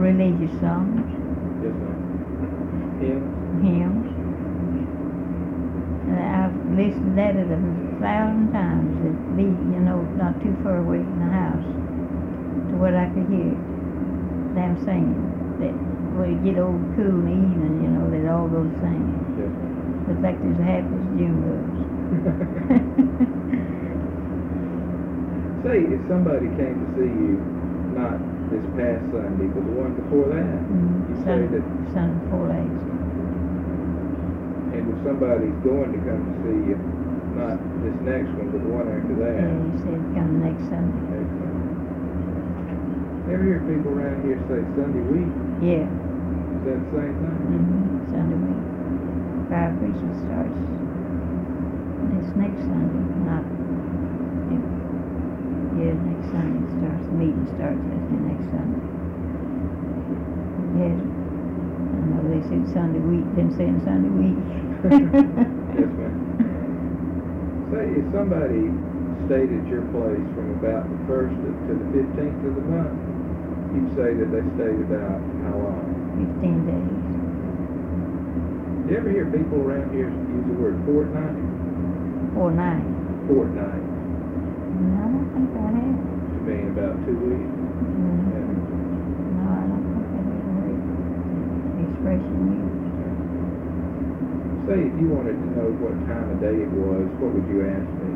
religious songs, Yes, ma'am. Hymns? hymns. And I've listened to that 1,000 times. It'd be, not too far away from the house, to what I could hear them singing. That when it get old cool in the evening, they'd all go to singing. Yes, ma'am. Look like they're as happy as June was. Say, if somebody came to see you, not this past Sunday, but the one before that, you say that, Sunday before last. and if somebody's going to come to see you, not this next one, but the one after that. Yeah, he said come next Sunday. Next Sunday. Ever hear people around here say Sunday week? Yeah. Is that the same thing? Sunday week. Fire preaching starts this next Sunday. Not. Yeah, next Sunday starts. The meeting starts next Sunday. Yeah. I know they said Sunday week. Been saying Sunday week. Yes, ma'am. Say, if somebody stayed at your place from about the 1st to the 15th of the month, you'd say that they stayed about how long? 15 days. Do you ever hear people around here use the word fortnight? 4 nights. Fortnight. No, I don't think I have. To mean about 2 weeks. Yeah. No, I don't think I ever heard the expression used. Say, if you wanted to know what time of day it was, what would you ask me?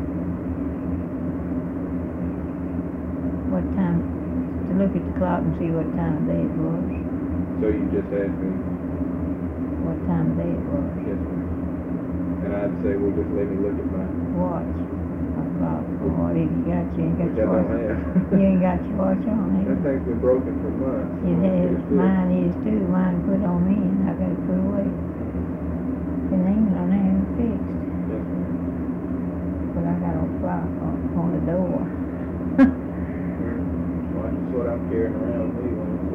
What time? To look at the clock and see what time of day it was. So you just ask me, What time of day it was. yes, ma'am. And I'd say, well, just let me look at my, Watch. What clock? What have you got? You ain't got which I your don't watch. have. You ain't got your watch on, have That you? thing's been broken for months. It has. It's good. Mine is too. Mine put on me and I got to put away. It ain't on there fixed. Yes, ma'am. But I got a clock on the door. Well, that's what I'm carrying around with me when I'm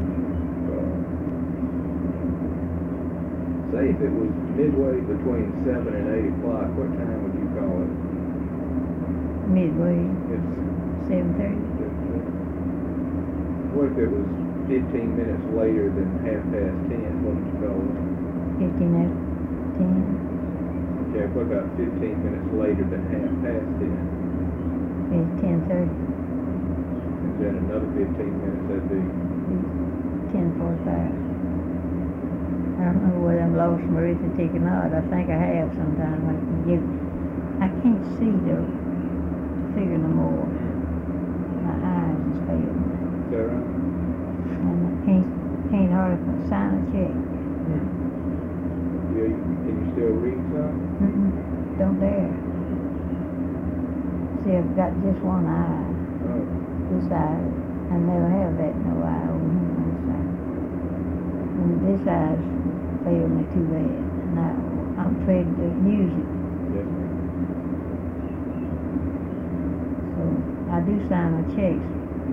say if it was midway between 7 and 8 o'clock, what time would you call it? Midway, It's, 7:30. what if it was 15 minutes later than 10:30? What would you call it? 15 after 10. Okay, what about 15 minutes later than 10:30? It's 10:30. And then another 15 minutes, that'd be 10:45. I don't know whether I'm lost my arithmetic or not. I think I have sometime. I can't see the figure no more. My eyes is failing. is that right? And I can't hardly sign a check. Yeah, can you still read some? Don't dare. See, I've got just one eye. Oh, This eye. I never have that no eye over here on this side. And this eye's failed me too bad. Now I'm afraid to use it. yes, ma'am. So I do sign my checks.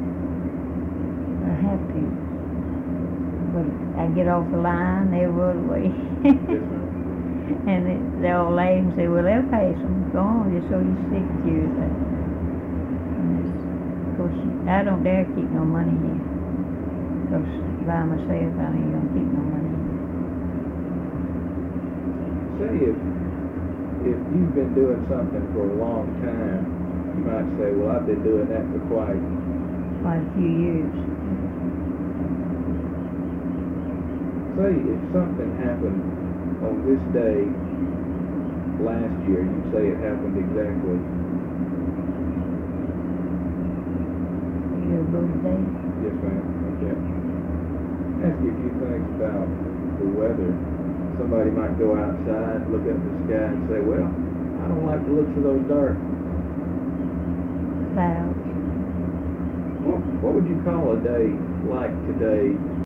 I have to. But I get off the line, they roll away. Yes, ma'am. And they all laugh and say, well, they'll pass them. Go on, just so you stick to yours. Of course, I don't dare keep no money here. Because by myself, I ain't going to keep no money here. Say if you've been doing something for a long time, you might say, well, I've been doing that for quite A few years. Say if something happened on this day last year, you'd say it happened exactly. Your birthday. Yes, ma'am. Okay. Ask you a few things about the weather. Somebody might go outside, look up at the sky and say, well, I don't like the looks of those dark. Clouds. What would you call a day like today